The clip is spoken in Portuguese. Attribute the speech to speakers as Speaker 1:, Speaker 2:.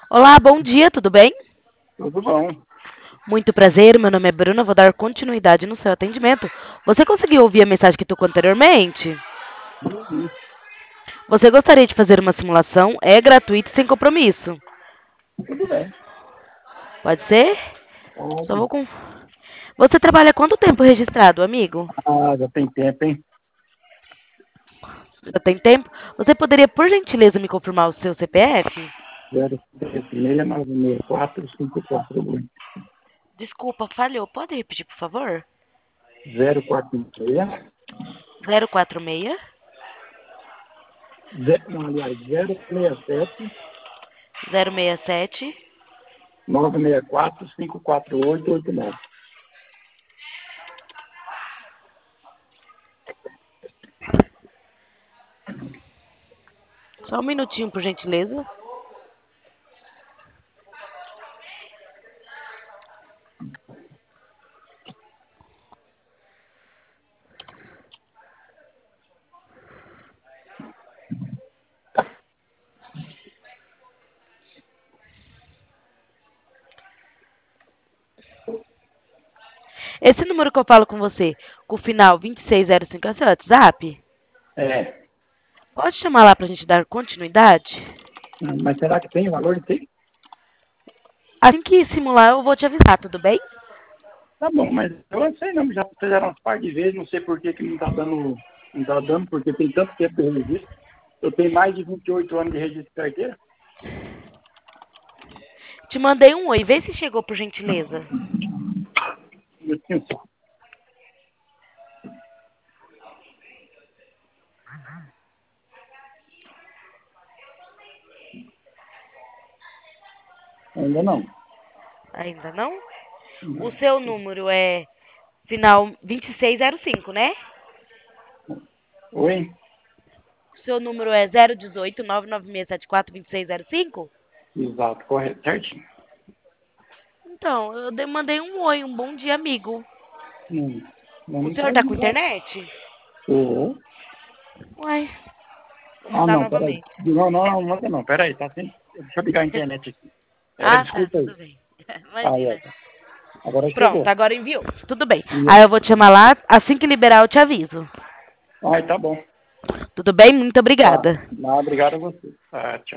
Speaker 1: Olá, bom dia, tudo bem?
Speaker 2: Tudo bom.
Speaker 1: Muito prazer, meu nome é Bruna, vou dar continuidade no seu atendimento. Você conseguiu ouvir a mensagem que tocou anteriormente?
Speaker 2: Uhum.
Speaker 1: Você gostaria de fazer uma simulação? É gratuito e sem compromisso.
Speaker 2: Tudo bem.
Speaker 1: Pode ser? Só
Speaker 2: Pode.
Speaker 1: vou com. Você trabalha há quanto tempo registrado, amigo?
Speaker 2: Ah, já tem tempo, hein?
Speaker 1: Já tem tempo? Você poderia, por gentileza, me confirmar o seu CPF?
Speaker 2: 036-964-54.
Speaker 1: Desculpa, falhou. Pode repetir, por favor?
Speaker 2: 046.
Speaker 1: 046
Speaker 2: Não, aliás, 067
Speaker 1: 067.
Speaker 2: 964-548-89.
Speaker 1: Só um minutinho, por gentileza. Esse número que eu falo com você, com o final 2605, é o seu WhatsApp?
Speaker 2: É.
Speaker 1: Pode chamar lá pra gente dar continuidade?
Speaker 2: Mas será que tem valor? Tem?
Speaker 1: Assim que simular, eu vou te avisar, tudo bem?
Speaker 2: Tá bom, mas eu não sei não. Já fizeram umas par de vezes, não sei por que que não tá dando. Não tá dando, porque tem tanto tempo que eu registro. Eu tenho mais de 28 anos de registro de carteira.
Speaker 1: Te mandei um oi, vê se chegou, por gentileza.
Speaker 2: Eu tinha só. Ainda não.
Speaker 1: Ainda não? O seu número é final 2605, né?
Speaker 2: Oi?
Speaker 1: O seu número é 018 99674 2605?
Speaker 2: Exato, correto, certinho.
Speaker 1: Então, mandei um oi, um bom dia, amigo.
Speaker 2: Mas
Speaker 1: O
Speaker 2: não
Speaker 1: senhor
Speaker 2: tá
Speaker 1: tá com
Speaker 2: ligado.
Speaker 1: internet?
Speaker 2: Tô.
Speaker 1: Uai, vou
Speaker 2: Ah,
Speaker 1: mandar
Speaker 2: não, peraí.
Speaker 1: novamente.
Speaker 2: Não, não, não, manda não, peraí, tá sem. Deixa eu ligar a internet aqui.
Speaker 1: Ah, tá,
Speaker 2: Desculpa aí.
Speaker 1: tudo bem.
Speaker 2: Aí, ó.
Speaker 1: Imagina.
Speaker 2: Agora
Speaker 1: Pronto,
Speaker 2: chegou.
Speaker 1: agora enviou. Tudo bem.
Speaker 2: E-
Speaker 1: Aí eu vou te chamar lá, assim que liberar eu te aviso.
Speaker 2: Ai, tá bom.
Speaker 1: Tudo bem? Muito
Speaker 2: Tá.
Speaker 1: obrigada.
Speaker 2: Não, obrigado a você. Tá, tchau.